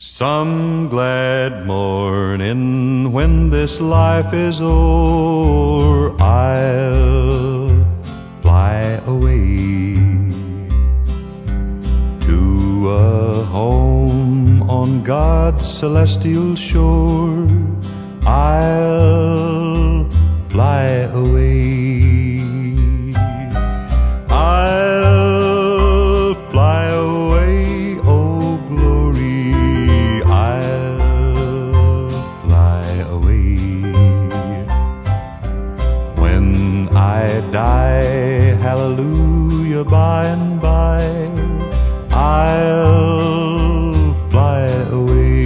Some glad morning when this life is o'er, I'll fly away to a home on God's celestial shore. I'll fly away. I'll fly away, oh glory, I'll fly away. When I die, hallelujah, by and by, I'll fly away.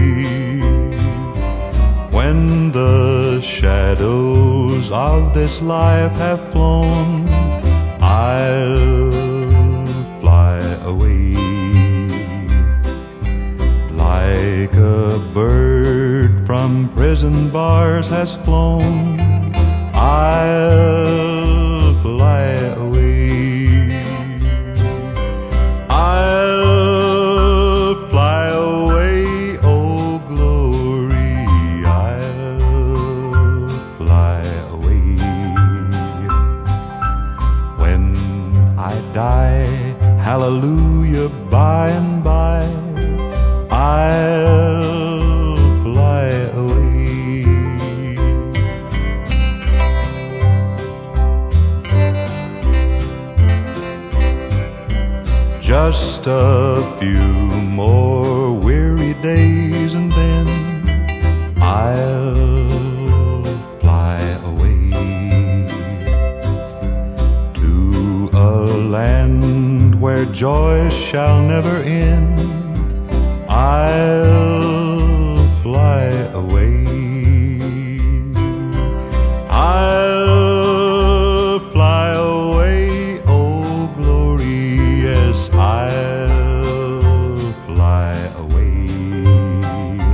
When the shadows of this life have flown, I'll fly away. Like a bird from prison bars has flown, I'll fly away. I'll fly away, oh glory, I'll fly away. When I die, hallelujah, by and by, I'll fly away. Just a few more weary days and then I'll fly away to a land where joy shall never end. I'll fly away. I'll fly away, oh glory, yes, I'll fly away.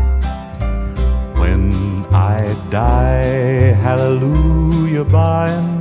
When I die, hallelujah, by and